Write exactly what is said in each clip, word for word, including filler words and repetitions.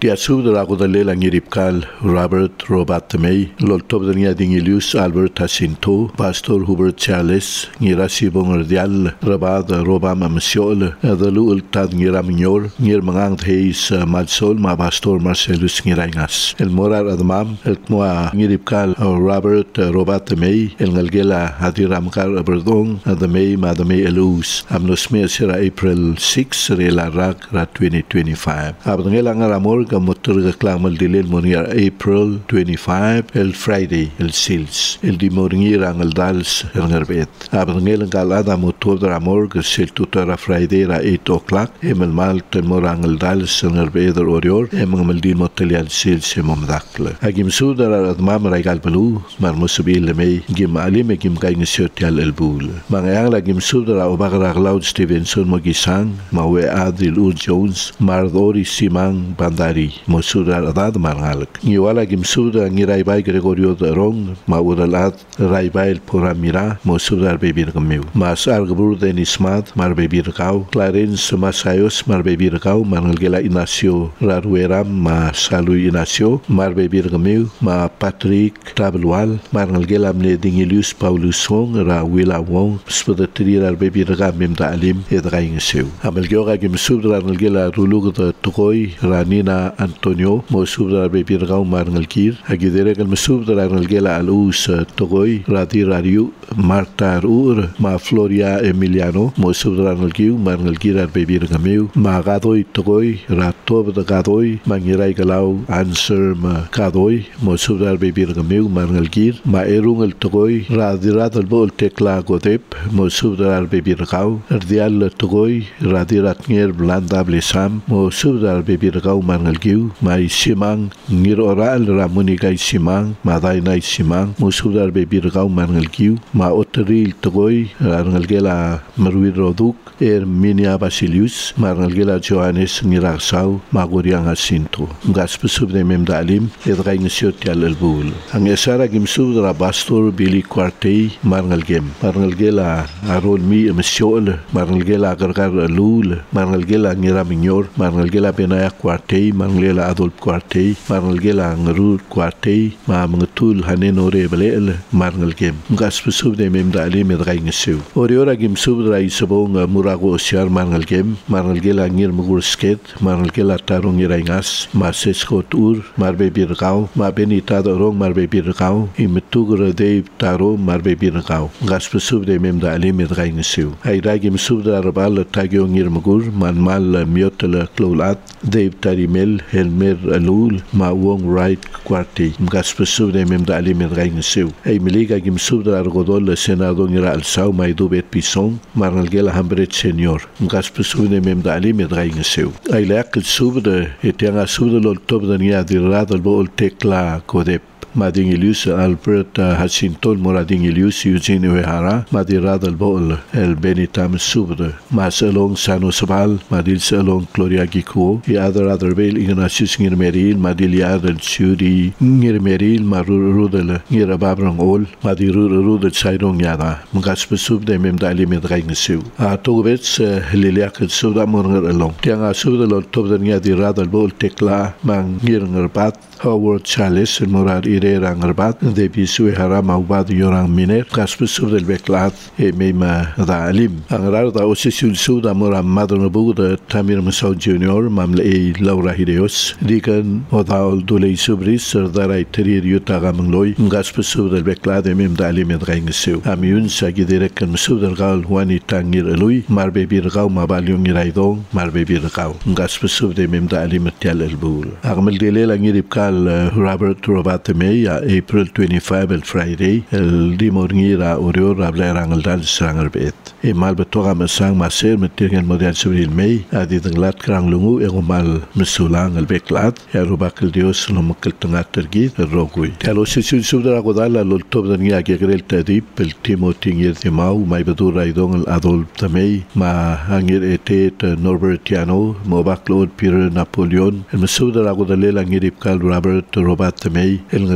Dia subdra ko dale lang iripkal Robert Robatamay, loltob niya dingilius Albert Jacinto, Pastor Hubert Charles, ngira sibong radial rabad Robama Masiol, dalu ultad ngira minyor, ngir mangang theis madsol ma Pastor Marcelus ngiraingas. El morar admam, el tmoa ngiripkal Robert Robatamay, el ngalgela hadiramkar aberdong, adamay madamay elus, amnosme sira April six, rela rak ra twenty twenty-five. Abdangela ngaramor gamotur gaklang maldilil monir April twenty-five, el Friday, el sils, el di moringir ang el dals el ngarbet. Abdangela galada motor dramor gasil tutara Friday ra eight o'clock, emel mal temor ang el dals el ngarbet el orior, emang maldi motelial sils emomdakle. Agim sudara admam raigal balu, mar musubil lemay, gim alim egim kaing siotial el bul. Mangayang lagim sudara obagrag Loud Stevenson mogisang, mawe Adil U Jones, Mardori Simang Bandari, Mosudar Adad Marhalak. Ngiwala gimsuda ngiraibay Gregorio Darong, Mauralad Raibail Poramira, Mosudar Bebir Gamiu. Mas Argbur Denismad, Mar Bebir Kau, Clarence Masayos, Mar Bebir Kau, Manalgela Inacio Rarueram, Ma Salu Inacio, Mar Bebir Gamiu, Ma Patrick Tablual, Manalgela Mledingilius Paulus Wong, Ra Willa Wong, Spodatri Rar Bebir Gamim da Alim, Edraing Seu. Amalgioga gimsudra Nalgela Rulug da Tukoi, Ranina Antonio, Mosubra Bebirgau Marnalkir, Agidere Galmasubra Nalgela Alus Tukoi, Radi Rariu, Marta Ur, Ma Floria Emiliano, Mosubra Nalgiu, Marnalkir Bebirgameu, Ma Gadoi Tukoi, Ratob da Gadoi, Mangirai Galau, Answer Ma Gadoi, Mosubra Bebirgameu, Marnalkir, Ma Erung el Tukoi, Radi Radal Bol Tekla Godep, Mosubra Bebirgau, Erdial Tukoi, Radi Ratnier Blanda Blesam, Mosubra Bebirgau Marnalgiu, Ma Simang, Ngir Oral Ramuni Gai Simang, Ma Dainai Simang, Mosubra Bebirgau Marnalgiu, Ma Otril Tukoi, Marnalgela Marwid Roduk, Er Minia Basilius, Marnalgela Johannes Ngiraksau, Ma Guriang Asinto. Gaspesub de Memdalim, Edraing Siotial El Bul. Ang Esara Gimsubra Pastor Billy Quartey, Marnalgem, Marnalgela Arol Mi Mesiol, Marnalgela Gargar Lul, Marnalgela Ngira Minyor, Marnalgela Benaya Quartey, Marnalgela Adolf Quartey, Marnalgela Ngarur Quartey, Ma Mangatul Hanenore Belel, Marnalgem. Gaspesub de Memdalim Edraing Seu. Oriora Gimsubra Isabong Murago Osiar Marnalgem, Marnalgela Ngir Mugursket, Marnalgela Tarong Iraingas, Marsesko Tur, Marbe Birgau, Ma Benita Dorong Marbe Birgau, Imetugra Dave Taro Marbe Birgau. Gaspesub de Memdalim Edraing Seu. Airagim Subda Rabal Tagyo Ngir Mugur, Manmal Miotela Clolat, Dave Tarimel, Helmer Alul, Ma Wong Wright Quartey. Gaspesub de Memdalim Edraing Seu. Ay Miliga Gimsubda Argodol Senado Ngira Alsau, Maidu Bet Pison, Marnalgela Hambret Senior. Gaspesub de Memdalim Edraing Seu. Ay Leak Subda, Etianga Subda Loltob Dania Dirad Albo Tekla Kodep. Madingilius Albert Jacinto Moradingilius Eugene Uehara Madirad el Bol el Benitam Subde Mas along Sano Sabal Madil along Gloria Gikuo y other other Bel Ignatius Ngirmeril Madiliad el Churi Ngirmeril Marudel Ngirababrang Ol Madirur Rudel Sairong Yada Mugaspe Subde Memdali Medraing Su A Togvets Liliak el Suda Mornger along Tianga Subde Lol Tobden Yadirad el Bol Tekla Mang Ngirngerbat Howard Charles el Morad Irera Ngerbat de Pisue Harama Ubad Yorang Miner Gaspes Sub del Beklat e Mema da Alim Angrar da Osesul Suda Mora Madonabu de Tamir Musau Junior Mamle e Laura Hideos Digan Odaul Dulei Subris Serdara Terir Yutaga Mangloy Gaspes Sub del Beklat e Mem da Alim Edraing Seu Amiun Sagidere Kan Sub del Gal Wani Tangir Elui Marbe Birgau Mabaliong Iraidong Marbe Birgau Gaspes Sub de Mem da Alim Tial El Bul Agmel Dele Langiripkal Robert Robatamay April twenty-fifth el Friday el dimorngira orior ablerang el dal sangarbet e mal betoga masang maser metirgen model subril mei adidenglat krang lungu e mal mesulang el beklat e rubakel dios no makkel tengat tergi rogui talo sisul subdra godala lol tob dania gegrel tadip el timothy ngir timau mai bedur raidong el adolf tamay ma hangir etet norbertiano mobaklod peter napoleon el mesudra godale langirip kal Robert Robatamay el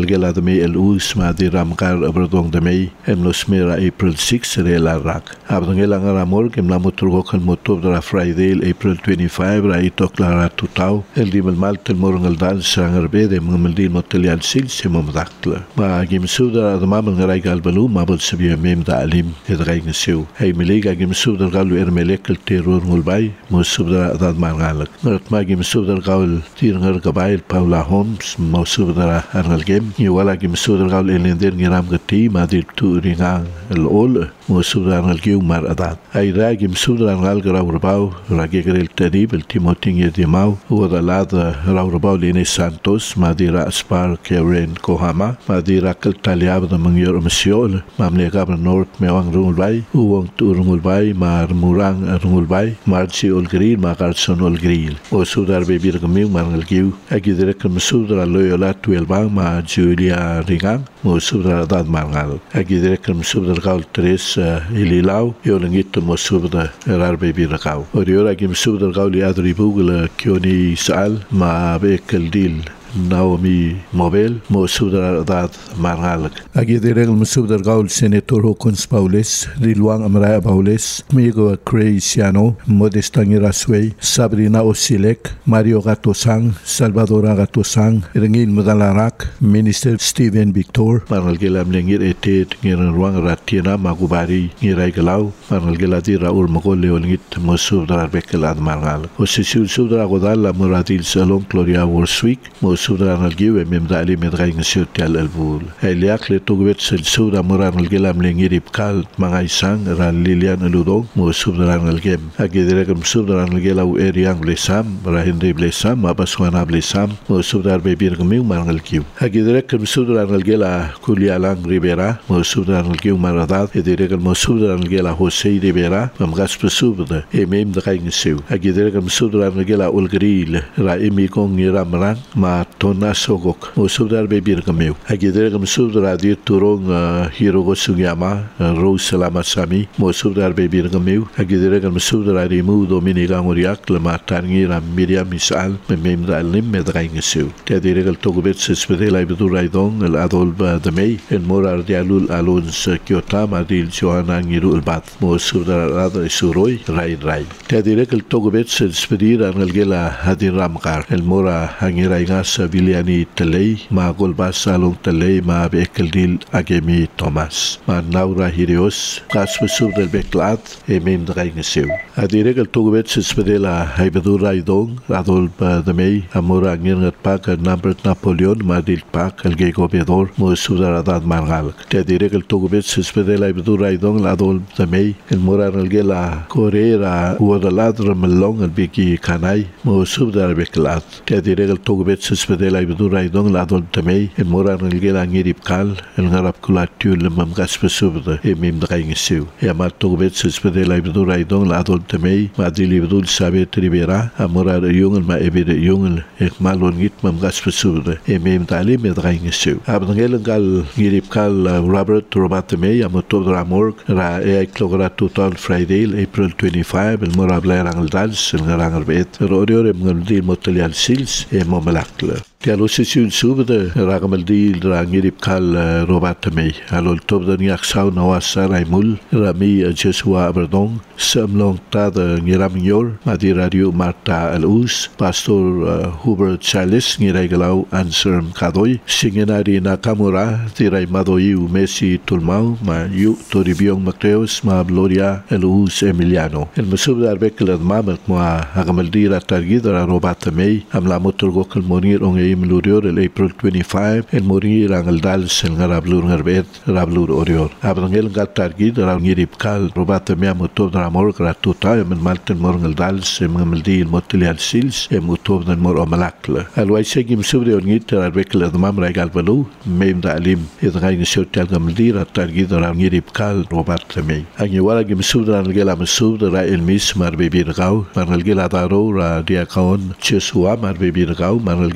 gela demi el us ma di ramkar aberdong demi em los mera April six re la rak abdong gela ngaramor kem la moturgo kan motob dra Friday April twenty-five ra ito klara tutau el di mal tel morngal dan sangar be de mngal di motelian sil semom dakla ma gim suda da mamal ngarai gal balu ma bol sabi mem da alim edrai nsiu hey miliga gim suda galu ermelek el terror ngulbai mo suda da mangalak marat ma gim suda gal tir ngar gabail Paula Holmes mo suda angal gem ni wala gim suda gal elender ngiram gati ma di tu ringang el ol mo suda angal giu mar adat ay ra gim suda angal graurabau ragi grel tadib el timoting yedimau huwa da lada raurabau lini Santos madira aspar Karen Kohama madira kal taliab da mangyur mesiol mamle gabra north mewang rungulbai uwang tu rungulbai mar murang rungulbai marci olgril ma garson olgril o sudar bebir gamiu mangal giu agidere kam sudra loyola twelbang ma Julia Ringang mo sudra dad mangal agidere kam sudra gaul tres ililau yolangit mo sudra rar bebir kau oriora gim sudra gaul adri bugla kioni sal ma bekel dil Naomi Mobel mo sudar dad margalak agi dereng mo sudar gaul senator Hokons Paules Rilwang Amraya Paules Migo Creiciano Modestangi Rasway Sabrina Osilek Mario Gatosang Salvador Gatosang Rengin Madalarak Minister Steven Victor margalgelam lengir etet ngiran ruang ratina magubari ngirai galau margalgela di Raul Mogol leolngit mo sudar bekelad margal osisul sudar godal la muradil salon Gloria Warswick mo sudra nalgiu mem dali medrai ngsiot al albul eliak le togwet sel sudra moran nalgelam lengirip kal mangai sang ran Lilian Ludong mo sudra nalgem agedere gam sudra nalgelau eriang blesam rahinri blesam abaswana blesam mo sudra bebir gamiu marnalgiu agedere gam sudra nalgela Kulialang Rivera mo sudra nalgiu maradat edere gam sudra nalgela Jose Rivera mam gasp subda emem dai ngsiu agedere gam sudra nalgela Olgril ra emi kong niramran ma tona sogok mo sudar bebir gameu agidere gam sudar dir turong hirogo sugiyama Rose Salamasami mo sudar bebir gameu agidere gam sudar rimu domini gamoriak lama tangi ram Miriam Misal mem dalim medrai ngesiu tedire gal togubet sespedela iburai dong el adol ba demei en morar dialul alons Kyoto madil Johanna ngirul bat mo sudar radar suroi rai rai tedire gal togubet sespedira ngalgela hadir ramkar el mora hangirai ngas Viliani Telei ma golbas salong Telei ma bekeldil agemi Thomas ma naura hirios kas besub del beklat e mem drai ngesiu adire gal togubet sespedela haibedur raidong radol ba demei amora ngirngat pak number Napoleon ma dil pak el gobedor mo sudar adad margal tedire gal togubet sespedela haibedur raidong ladol demei el mora nalgela Corera uodaladra melong el biki kanai mo sudar beklat tedire gal togubet sespedela ibudur raidong ladol tamei el morar nalgela ngirip kal el ngarap kulatul mam gasp subda e mim drai ngesiu e amat togubet sespedela ibudur raidong ladol tamei ma dili ibudul sabet ribera amorar yungel ma ebide yungel ek malon ngit mam gasp subda e mim dali me drai ngesiu abdangel gal ngirip kal Robert Robat tamei amotob ramor ra e klogra total Friday April twenty-five el morab la rangal dals el ngarangal bet rodio em ngaldi motelial sils e momalakla Tialo sesul subda ragamal dil rangirip kal Robatamei alol tobda nyak saw nawasa raimul rami Jesua Aberdong samlong tada ngiram yor madi radio Marta Alus Pastor uh, Hubert Charles ngiray galaw answer kadoy singenari Nakamura tiray madoy Messi Tulmau ma yu Toribiyong Mateos ma Gloria Alus Emiliano el masubda arbeklad mamat mo ragamal dil atargid ra Robatamei amla motorgo kal monir ong Mlurior el April twenty-five el morir ang dal sel ngarablur ngarbet rablur orior abangel gatargid ra ngirip kal robata me motob na mor gratuta men malten mor ngal dal sem ngamdi el motelial sils e motob na mor omalakla alway segim subri ngit arbekla mam regal balu mem dalim ed ngay nsotel ngamdi ra targid ra ngirip kal robata me angi wala gim subra ngela mesub ra el mis mar bebir gaw mar ngela daro ra dia kaon chesua mar bebir gaw mar ngela mar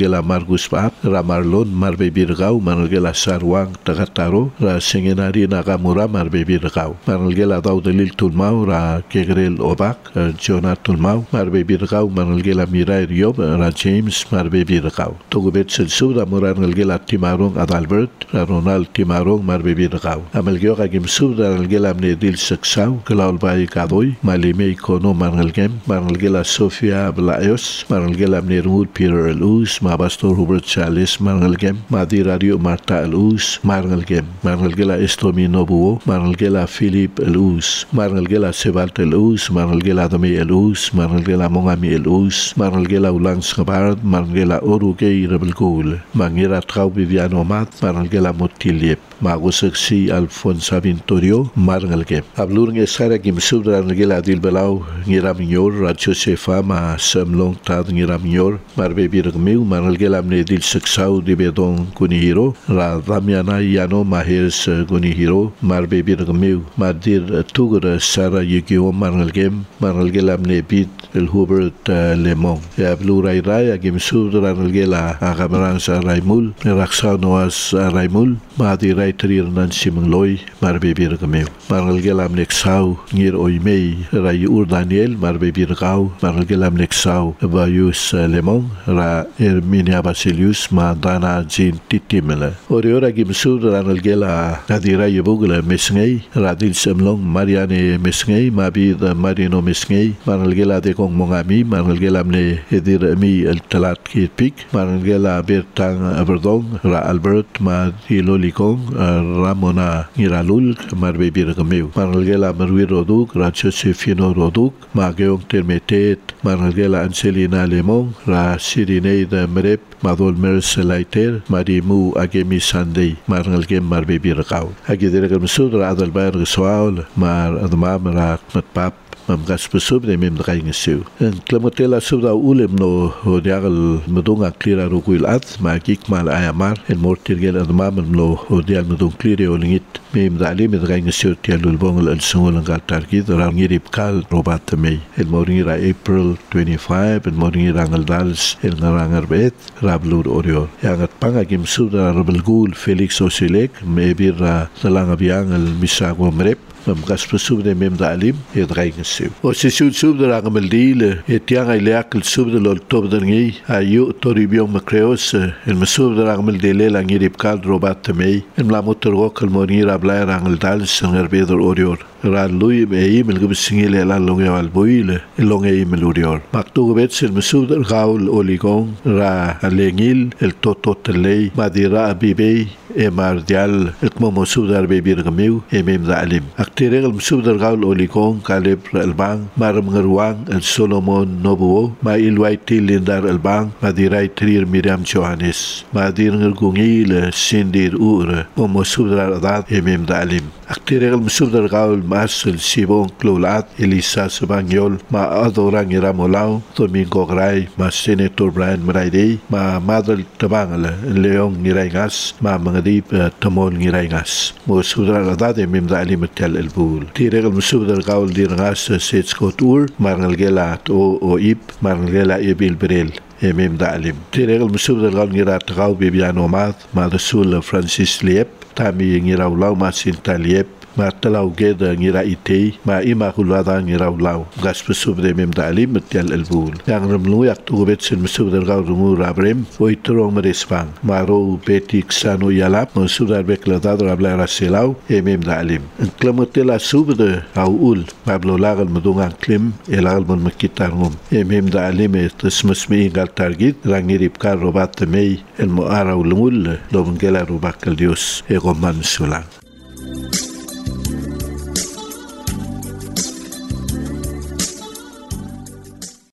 Guspap, Ramarlon, Marbebirgau, Manalgela Sarwang, Tagataro, Ra Sengenari Nagamura, Marbebirgau, Manalgela Daudelil Tulmau, Ra Kegrel Obak, Jonah Tulmau, Marbebirgau, Manalgela Mirai Riob, Ra James, Marbebirgau. Togubet Selsu, Ra Muranalgela Timarong Adalbert, Ra Ronald Timarong, Marbebirgau. Amalgio Gimsu, Ra Nalgela Mnedil Saksau, Kalaulbai Kadoi, Malime Ikono, Manalgem, Manalgela Sofia Blaios, Manalgela Mnermud Peter Elus, Mabastor Hubert Charles, Manalgem, Madi Radio Marta Elus, Manalgem, Manalgela Estomi Nobuo, Manalgela Philip Elus, Manalgela Sebalt Elus, Manalgela Dami Elus, Manalgela Mongami Elus, Manalgela Ulang Skabard, Manalgela Orugei Rebelgul, Mangira Trau Viviano Mat, Manalgela Motiliep, Magusaksi Alfonso Vintorio, Manalgem. Ablur Ngesara Gimsub Ranalgela Dilbelau, Ngiramyor, Rachosefa, Ma Semlong Tad Ngiramyor, Marbebirgmiu, Manalgela Mnedil Saksau Dibedon Kunihiro, Ra Damiana Yano Mahers Kunihiro, Marbebirgmiu, Madir Tugur Sara Yugio Manalgem, Manalgela Mnebit El Hubert Lemon. Ablur Rairai Gimsub Ranalgela Agamaransa Raimul, Raksa Noas Raimul, Madi Raitrir Nancy Mangloy, Marbebirgmiu. Manalgela Mnexau, Ngir Oimei, Rai Ur Daniel, Marbebirgau, Manalgela Mnexau, Bayus Lemon, Ra Herminia Basilius, Madana Jin Titimela. Oriora Gimsud Ranalgela Nadira Yebugla Mesngei, Radil Semlong, Mariane Mesngei, Mabid Marino Mesngei, Manalgela de Kong Mongami, Manalgela Mne Edir Mi El Talat Kirpik, Manalgela Bertang Aberdong, Ra Albert, Madilo Likong, Ramona Niralul, Marbebirgamiu, Manalgela Marwi Roduk, Ra Josefino Roduk, Mageong Termetet, Manalgela Angelina Lemon, Ra Sirineida Merep, Madol Merselaiter, Marimu Agemi Sandei, Manalgem Marbebirgau. Agidregam Sudra Adalberg Swaul, Mar Admam Ra Matpap, Mam Gaspesub de Mem Draingesu. En Clamotela Suda Ulem no Odiagal Medunga Clear Ruguil At, Magik Mal Ayamar, en Mortirgel Admam no Odial Medung Clear Olingit, Mem Dali med Draingesu Tialul Bongel and Sungal Targit, Rangirip Kal Robat May, El Moringira April twenty-five, and Moringira Dals, El Narangar Bet, Rablur Orior. Yangat Pangagim Suda Rabelgul Felix Osilek, Mebira Salangabiang El Misago Mrep, Mam Gaspesub de Mem Dalim, et Draingesu. O Sisud Sub de Rangameldile, et Yang Ileak Sub de Loltob de Ngi, Ayu Toribion Macreos, El Mesub de Rangameldile, Langirip Kal Robat May, El Mamuterok, El Moringira Blair Angel Dals, and Herbeder Orior. Ra Lui Meim, El Gubsingile, La Longa Albuile, El Longaim El Urior. Mactugubets, El Mesub de Gaul Oligon, Ra Alengil, El Toto Telei, Madira Abibei, Emardial, El Momosub de Arbebirgamiu, Emem Dalim. Actereg El Mesub de Gaul Oligon, Caleb El Bang, Maram Ngerwang, El Solomon Nobuo, Ma Ilwaiti Lindar El Bang, Madirai Trier Miriam Johannes, Madir Ngergungil, Sindir Ur, Momosub de Radad, Emem Dalim. Actereg El Mesub de Gaul Marcel Sibon Clolat, Elisa Sabangiol, Ma Adorang Iramolau, Domingo Gray, Ma Senator Brian Mraidei, Ma Madal Tabangal, Leon Niraingas, Ma Mangadip Tamol Niraingas. Mosudra Radade Mem Dalim Tel El Bul. Tireg El Mesub de Gaul Dirangas Setskot Ur, Marnalgelat O Oip, Marnalgela Ebil Brel. Emem Dalim. Tireg El Mesub de Gaul Nirat Gau Bibiano Mat, Ma de Sul Francis Liep, Tami Niraulau Ma Sintaliep, Ma Talau Geda Ngira Itei, Ma Ima Hulada Niraulau, Gaspesub de Mem Dalim Tel El Bul. Yang Remlu Yak Tugubets El Mesub de Gaul Rumu Rabrem, Oitorong Merespang, Maro Betik Sano Yalap, Mesudar Bekladad Rabla Raselau, Emem Dalim. En Clamotela Sub de Aul, Pablo Lagal Medungan Klim, El Almon Makitarngum, Emem Dalim et Smasmi Ingal Targit, Rangirip Kar Robat Mei, El Moara Ulmul, Lomgela Rubakal Dios, Egoman Sulang.